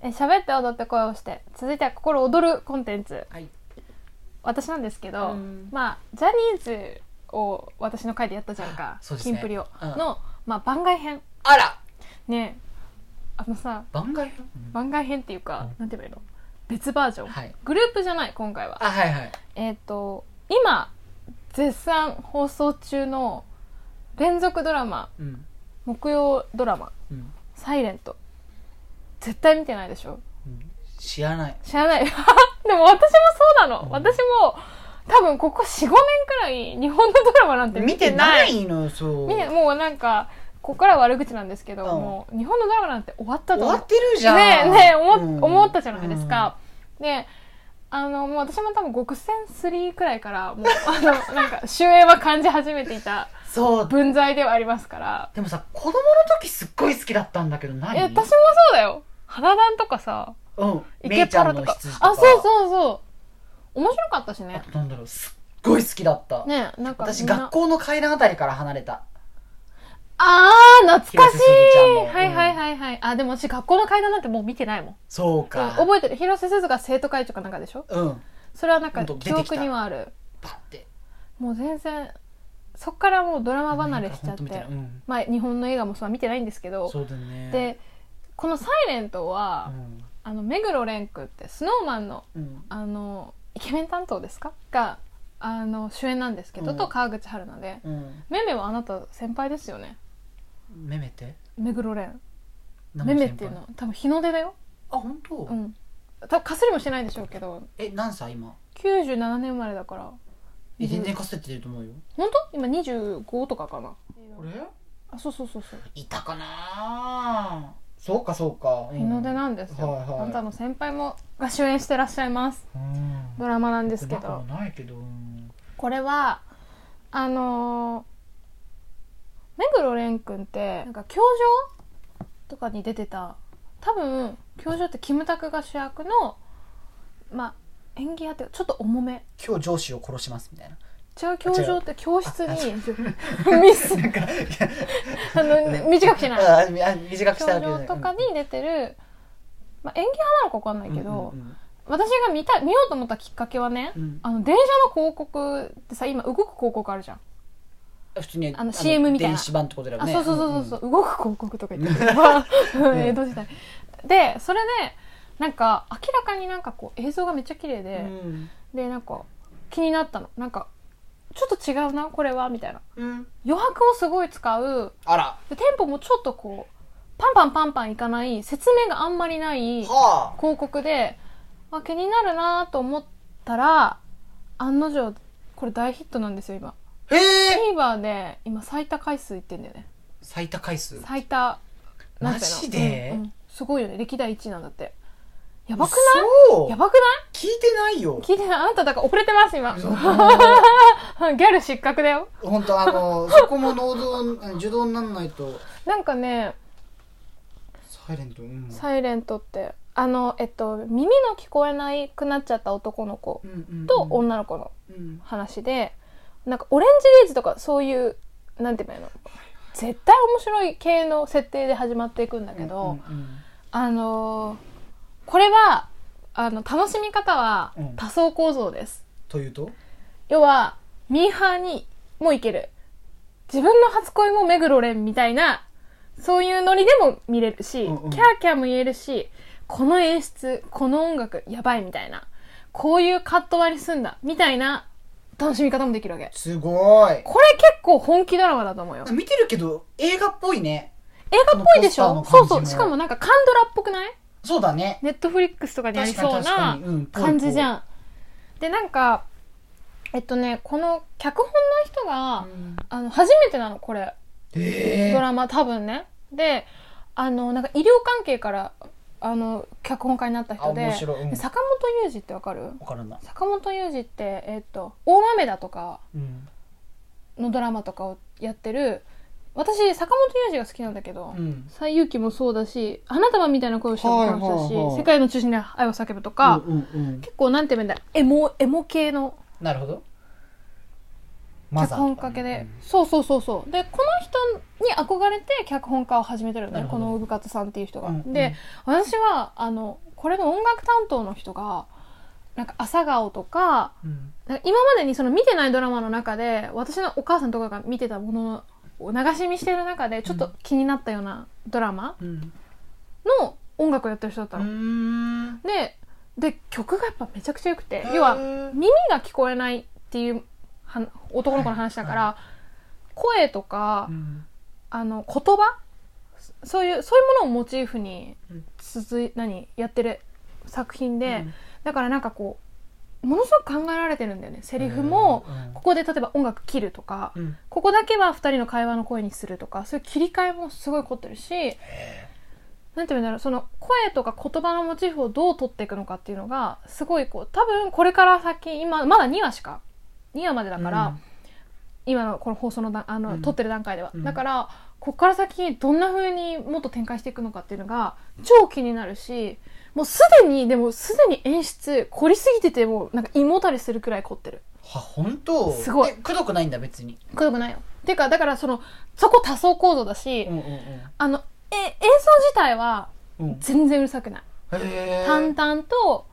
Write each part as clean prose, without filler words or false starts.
喋って踊って声をして、続いては心躍るコンテンツ、 はい、 私なんですけど、まあジャニーズを私の回でやったじゃんか、 そうですね、 キンプリを、の、まあ、番外編。 あらね、さ番外編、 番外編っていうか、なんて言えばいいの、別バージョン、 はい、 グループじゃない今回は。 はいはい、 今絶賛放送中の連続ドラマ、木曜ドラマ、サイレント、絶対見てないでしょ。 知らないでも私もそうなの、私も多分ここ 4,5 年くらい日本のドラマなんて見てないの。そうもうなんかここからは悪口なんですけど、もう日本のドラマなんて終わったと終わってるじゃんね思ったじゃないですか。でもう私も多分極戦3くらいからもうなんか終焉は感じ始めていた文在ではありますから。 でもさ、子供の時すっごい好きだったんだけど、何？ 私もそうだよ。花壇とかさ、 メイちゃんの羊とか、 そう面白かったしね。 なんだろう、すっごい好きだったね。なんか私学校の階段あたりから離れた。 懐かしい。はい。でも私学校の階段なんてもう見てないもん。 そうか。 覚えてる。広瀬すずが生徒会長かなんかでしょ。それはなんか記憶にはある。 パッて。もう全然そっからもうドラマ離れしちゃって、まあ日本の映画もそうは見てないんですけど。 そうだね。 でこのサイレントは、目黒蓮くんってスノーマンの、イケメン担当ですかが主演なんですけど、と川口春奈で、めめはあなた先輩ですよね。 めめって目黒蓮、めめっていうの多分日の出だよ。 本当？ 多分かすりもしてないでしょうけど。 何歳今 ？97年生まれだから。 全然かすってると思うよ。 本当？今25とかかな。 これ？ そういたかな。そうか日の出なんですよ。あなたの先輩もが主演してらっしゃいます、ドラマなんですけど。これは目黒蓮くんってなんか教場とかに出てた、多分教場ってキムタクが主役の、まあ演技やってちょっと重め、 今日上司を殺しますみたいな。 教場って教室にミスなんか短くしない短くしたわけ教場とかに出てる、演技派なのか分かんないけど、私が見ようと思ったきっかけはね、電車の広告ってさ、今動く広告あるじゃん。 普通に CM みたいな電子版ってことだよね。 そう、動く広告とか言ってる江戸時代で、それでなんか明らかになんかこう映像がめっちゃ綺麗で、でなんか気になったの。なんかちょっと違うなこれはみたいな、余白をすごい使う。でテンポもちょっとこうパンパンいかない、説明があんまりない広告で、気になるなと思ったら、案の定これ大ヒットなんですよ今。TVer で今最多回数いってんだよね。 最多回数？ 最多。 マジで？ すごいよね。歴代1位なんだって。やばくない？やばくない？ 聞いてないよ。 聞いてない。あなただから遅れてます今。ギャル失格だよ。 本当そこも受動にならないと。 なんかね、 サイレント、 サイレントって耳の聞こえないくなっちゃった男の子と女の子の話で、なんかオレンジデイズとかそういうなんて言うの、絶対面白い系の設定で始まっていくんだけど、これは楽しみ方は多層構造です。 というと、 要はミーハーにもいける、自分の初恋も目黒蓮みたいな、そういうノリでも見れるし、キャーキャーも言えるし、この演出、この音楽やばいみたいな、こういうカット割りすんだみたいな楽しみ方もできるわけ。 すごい。 これ結構本気ドラマだと思うよ。 見てるけど映画っぽいね。 映画っぽいでしょ。そう。しかもなんかカンドラっぽくない？ そうだね。 ネットフリックスとかにありそうな感じじゃん。でなんかこの脚本の人が、初めてなのこれ、ドラマ多分ね。でなんか医療関係から脚本家になった人で、坂本雄二ってわかる？ わからない。 坂本雄二って大豆田とかのドラマとかをやってる。私坂本雄二が好きなんだけど、西遊記もそうだし、花束みたいな声をしたもそうだし、世界の中心で愛を叫ぶとか、結構なんて言うんだ、エモ系の。 なるほど。 脚本家系で、そうでこの人に憧れて脚本家を始めてるのね、この産方さんっていう人が、で私はこれの音楽担当の人がなんか朝顔とか、なんか今までにその見てないドラマの中で私のお母さんとかが見てたものを流し見してる中でちょっと気になったようなドラマの音楽をやってる人だったの、で曲がやっぱめちゃくちゃ良くて、要は耳が聞こえないっていう男の子の話だから、声とか、言葉そういうものをモチーフにやってる作品で、だからなんかこうものすごく考えられてるんだよね。セリフも、ここで例えば音楽切るとか、ここだけは2人の会話の声にするとか、そういう切り替えもすごい凝ってるし、なんていうんだろう、その声とか言葉のモチーフをどう取っていくのかっていうのがすごいこう、多分これから先、今まだ2話までだから、今のこの放送の撮ってる段階では、だからこっから先どんな風にもっと展開していくのかっていうのが超気になるし、もうすでに演出凝りすぎてて、もうなんか胃もたれするくらい凝ってる。 は、本当？ すごい。 くどくないんだ、別に。 くどくないよ。ていうか、だからそこ多層構造だし、演奏自体は全然うるさくない。淡々と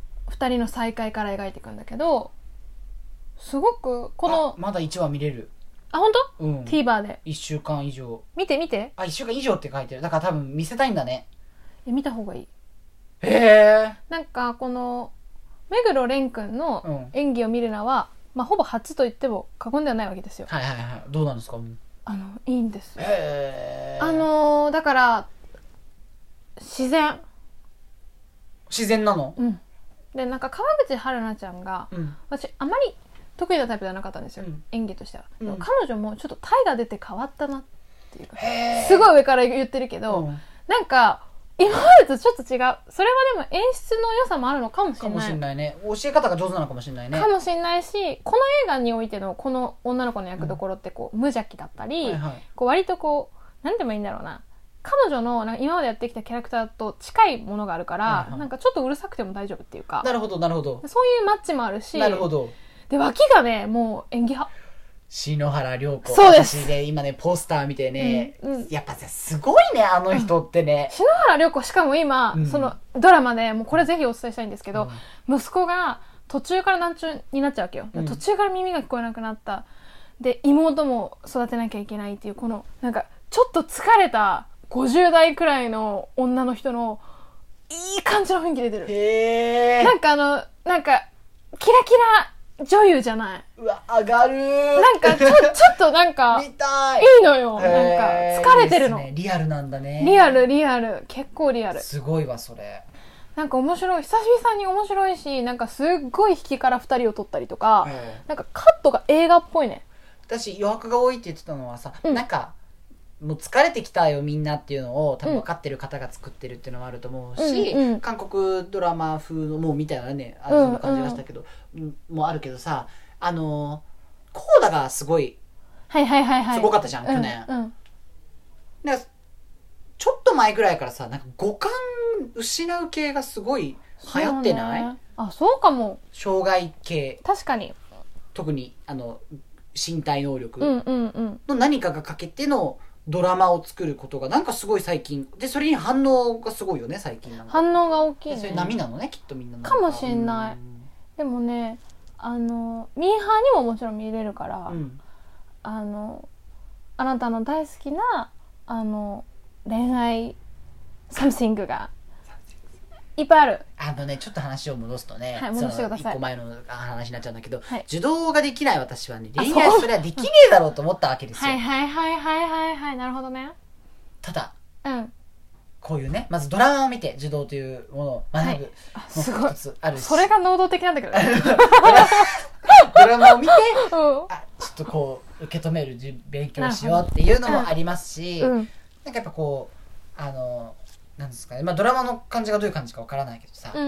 2人の再会から描いていくんだけど、すごくこのまだ1話見れる。 あ、本当？TVer で 1週間以上見て。 1週間以上って書いてる。だから多分見せたいんだね。 見た方がいい。 へえ。 なんかこの目黒蓮くんの演技を見るのは、まあほぼ初と言っても過言ではないわけですよ。 はいはいはい。どうなんですか？ いいんですよ。 へえ。だから自然なの？ で、なんか川口春奈ちゃんが、私あまり得意なタイプではなかったんですよ、演技としては。でも彼女もちょっとタイが出て変わったなっていうか、すごい上から言ってるけど、なんか今までとちょっと違う。それはでも演出の良さもあるのかもしれない。 かもしれないね。教え方が上手なのかもしれないね。 かもしれないし、この映画においてのこの女の子の役どころってこう無邪気だったり、こう割とこうなんてもいいんだろうな。彼女のなんか今までやってきたキャラクターと近いものがあるから、なんかちょっとうるさくても大丈夫っていうか。 なるほどなるほど。 そういうマッチもあるし。 なるほど。 で、脇がね、もう演技派。 篠原涼子。 そうです。 私ね、今ね、ポスター見てね、やっぱさ、すごいね、あの人ってね。 篠原涼子、しかも今、そのドラマで、もうこれぜひお伝えしたいんですけど、息子が途中から難聴になっちゃうわけよ。途中から耳が聞こえなくなった。で、妹も育てなきゃいけないっていう、この、なんか、ちょっと疲れた50代くらいの女の人の、いい感じの雰囲気出てる。 へー。 なんか、キラキラ、女優じゃない。 うわ、上がるー。 なんか、ちょっとなんか、 見たい。 いいのよ。なんか、疲れてるの。 いいですね。リアルなんだね。 リアル。結構リアル。 すごいわ、それ。 なんか面白い。久々に面白いし、なんかすっごい引きから2人を撮ったりとか、なんかカットが映画っぽいね。 私、余白が多いって言ってたのはさ、なんか、もう疲れてきたよみんなっていうのを多分分かってる方が作ってるっていうのもあると思うし、韓国ドラマ風のもうみたいなね、そんな感じがしたけど、もうあるけどさ、コーダがすごい、すごかったじゃん、去年。なんかちょっと前ぐらいからさ、なんか五感失う系がすごごい流行ってない？ あ、そうかも。 障害系。 確かに。 特に、身体能力の何かが欠けてのドラマを作ることがなんかすごい最近で、それに反応がすごいよね最近。なんか反応が大きいね。 それ波なのね、きっとみんなかもしんない。でもね、ミーハーにももちろん見れるから、あなたの大好きな恋愛サムシングがいっぱいある。 ちょっと話を戻すとね、 戻してください。 1個前の話になっちゃうんだけど、受動ができない私はね、恋愛それはできねえだろうと思ったわけですよ。 はい、なるほどね。 ただ、こういうね、まずドラマを見て受動というものを学ぶの一つあるし、 それが能動的なんだけどね。 ドラマを見て、ちょっとこう受け止める勉強しようっていうのもありますし、なんかやっぱこうなんですかね、ドラマの感じがどういう感じかわからないけどさ、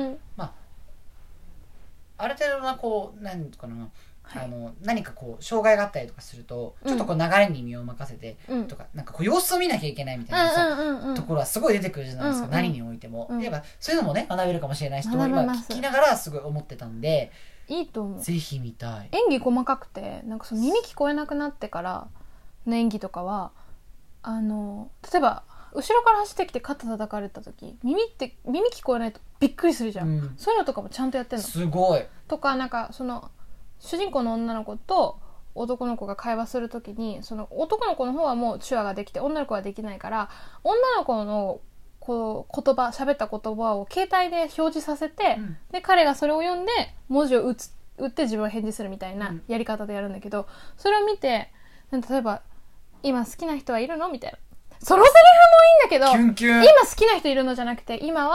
ある程度なこう何かな、何かこう障害があったりとかすると、ちょっとこう流れに身を任せてとか、なんかこう様子を見なきゃいけないみたいなさ、ところはすごい出てくるじゃないですか、何においても。やっぱそういうのもね学べるかもしれないしと今聞きながらすごい思ってたんで、 いいと思う。 ぜひ見たい。 演技細かくて、なんかその耳聞こえなくなってからの演技とかは例えば後ろから走ってきて肩叩かれた時、耳聞こえないとびっくりするじゃん、うん、そういうのとかもちゃんとやってんの。 すごい。 とかなんかその主人公の女の子と男の子が会話するときに、その男の子の方はもう手話ができて女の子はできないから、女の子のこう喋った言葉を携帯で表示させて、うん、で彼がそれを読んで文字を打って自分は返事するみたいなやり方でやるんだけど、それを見て例えば今好きな人はいるのみたいな、そのセリフもいいんだけど、 キュンキュン、 今好きな人いるのじゃなくて、今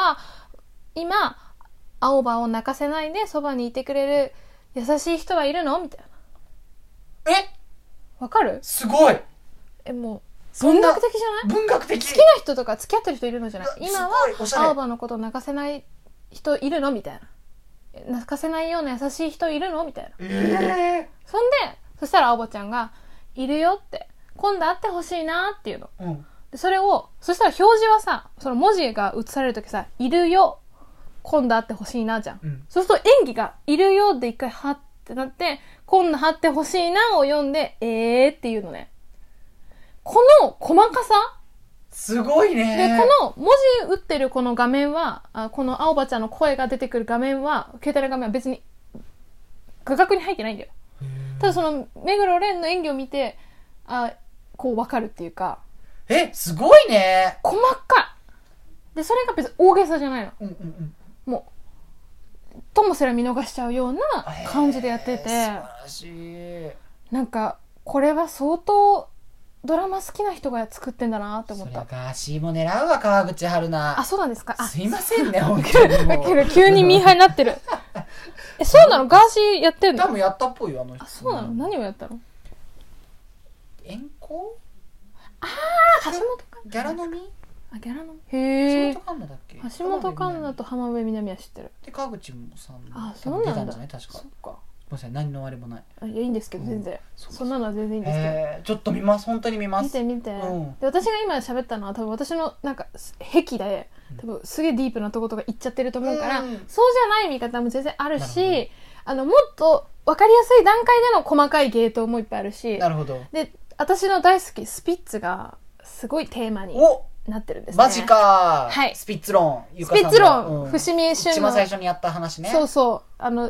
青葉を泣かせないでそばにいてくれる優しい人はいるのみたいな。わかる？ すごい。 もう文学的じゃない？ 文学的。 好きな人とか付き合ってる人いるのじゃない？今は青葉のことを泣かせない人いるのみたいな。泣かせないような優しい人いるのみたいな。そしたら青葉ちゃんがいるよって、今度会ってほしいなっていうの、うん、でそしたら表示はさ、その文字が映されるときさ、いるよ今度会ってほしいなじゃん、うん、そうすると演技がいるよで一回はってなって、今度会ってほしいなを読んでっていうのね。この細かさすごいね。 で、この文字打ってるこの画面は、この青葉ちゃんの声が出てくる画面は、携帯の画面は別に画角に入ってないんだよ。ただその目黒蓮の演技を見て、こう分かるっていうか。 すごいね。 細かい。で、それが別に大げさじゃないの。 うんうんうん、 もうともすら見逃しちゃうような感じでやってて、素晴らしい。 なんかこれは相当ドラマ好きな人が作ってんだなって思った。 それガーシーも狙うわ、川口春奈。 そうなんですか。 すいませんね、本当にもう急にミーハーになってる。そうなの？ガーシーやってんの？ 多分やったっぽいよ、あの人。 そうなの？何をやったの？ 遠行？ 橋本環奈。 ギャラ飲み？ ギャラ飲み。へぇー。 橋本環奈だっけ？ 橋本環奈と浜辺美波は知ってる。 で、川口もさんそうなんだ。 出たんじゃない？確か。 そっか。 ごめんなさい、何のあれもない。 いや、いいんですけど、全然。そんなのは全然いいんですけど。 ちょっと見ます。本当に見ます。 見て。で、私が今喋ったのは多分私のなんか癖で、多分すげえディープなとことか言っちゃってると思うから、そうじゃない見方も全然あるし、もっと分かりやすい段階での細かい芸当もいっぱいあるし、 なるほど。 で、私の大好きスピッツがすごいテーマになってるんですね。 マジか。 はい。 スピッツ論。 スピッツ論、伏見俊の。 一番最初にやった話ね。 そう。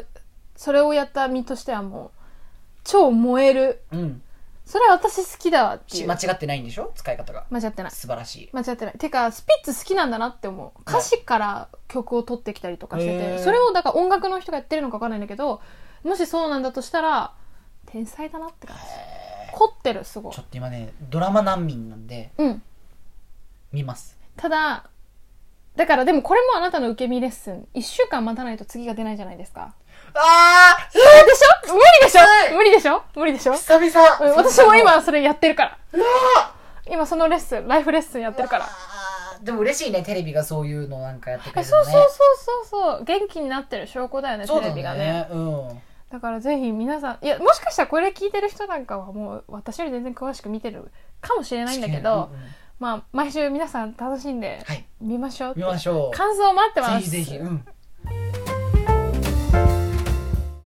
それをやった身としてはもう、超燃える。うん。それは私好きだわっていう。 間違ってないんでしょ？使い方が。 間違ってない。 素晴らしい。 間違ってない。てか、スピッツ好きなんだなって思う。歌詞から曲を取ってきたりとかしてて、それをだから音楽の人がやってるのか分かんないんだけど、もしそうなんだとしたら、天才だなって感じ。凝ってる、すごい。 ちょっと今ね、ドラマ難民なんで、見ます。 ただ、だからでもこれもあなたの受け身レッスン。1週間待たないと次が出ないじゃないですか。でしょ？無理でしょ？ 久々。 私も今それやってるから。今そのレッスン、ライフレッスンやってるから。 でも嬉しいね、テレビがそういうのなんかやってくれるのね。そう。元気になってる証拠だよね、テレビがね。だからぜひ皆さん、いや、もしかしたらこれ聞いてる人なんかはもう私より全然詳しく見てるかもしれないんだけど、まあ、毎週皆さん楽しんで見ましょう。 見ましょう。 感想を待ってます。 ぜひ。